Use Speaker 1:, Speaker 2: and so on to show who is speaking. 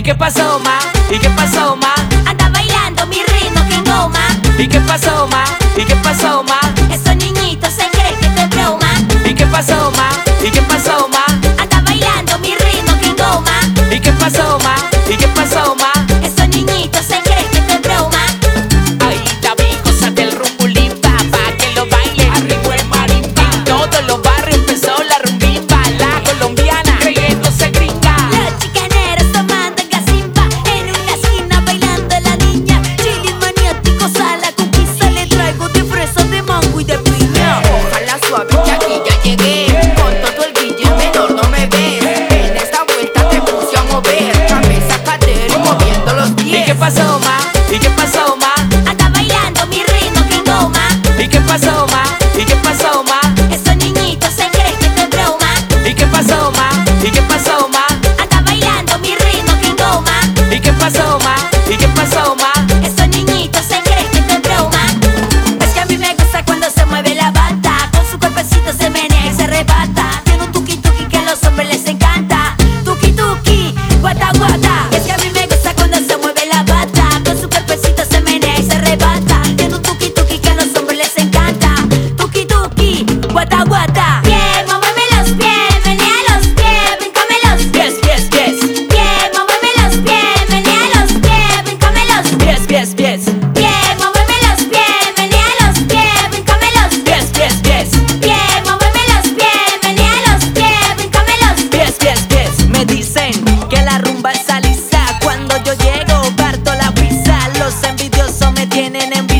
Speaker 1: qué pasó, ma? ¿Y qué pasó, ma?
Speaker 2: Anda bailando mi ritmo que engoma.
Speaker 1: ¿Y qué pasó, ma? ¿Y qué pasó, ma?
Speaker 2: Esos niñitos se creen que esto es broma.
Speaker 1: ¿Y qué pasó, ma? ¿Y qué pasó, ma?
Speaker 2: Anda bailando mi ritmo que engoma.
Speaker 1: ¿Y qué pasó, ma? ¿Y qué pasó, ma?
Speaker 2: Esos niñitos se creen que esto es broma.
Speaker 1: Ay, David, cosa del rumbulín, pa' que lo baile arriba en marimba. En todos los barrios empezó la rumbimba, la colombiana creyéndose gringa.
Speaker 2: Los chicaneros tomando gasimba. En una esquina bailando la niña. Chilling maniáticos a la conquista. Le traigo de fresa, de mango y de piña.
Speaker 3: Ojalá suave que aquí ya llegué. Con todo el guille menor no me ves. En esta vuelta te puse a mover cabeza, cadera y moviendo los pies.
Speaker 1: ¿Y qué pasó, ma? ¿Y qué pasó, ma?
Speaker 2: Anda bailando mi ritmo que engoma.
Speaker 1: ¿Y qué pasó, ma? ¿Y qué pasó, ma?
Speaker 2: Esos niñitos se creen que esto es broma.
Speaker 1: ¿Y qué pasó, ma? ¿Y qué pasó, ma?
Speaker 2: Anda bailando mi ritmo que engoma.
Speaker 1: ¿Y qué pasó, ma? ¿Y qué pasó, ma?
Speaker 2: Esos niñitos se creen que esto es broma. Es que a mí me gusta cuando se mueve la bata. Con su cuerpecito se menea y se arrebata. Tiene un tuki tuki que a los hombres les encanta. Tuki tuki, guata guata. Es que a mí me gusta cuando se mueve la bata. Con su cuerpecito se menea y se arrebata. Tiene un tuki tuki que a los hombres les encanta. Tuki tuki, guata guata. Bien, muéveme los pies, menea los pies, brincame los pies.
Speaker 1: Pies, pies, pies.
Speaker 2: Bien, muéveme los pies, menea los pies, brincame los pies.
Speaker 1: Pies, pies, pies.
Speaker 2: Bien, muéveme los pies, menea los pies, brincame los pies.
Speaker 1: Pies, pies, pies.
Speaker 2: Bien, muéveme los pies, menea los pies, brincame los pies.
Speaker 1: Pies, pies, pies.
Speaker 3: Me dicen que la rumba es salisa. Cuando yo llego parto la pizza. Los envidiosos me tienen envidia.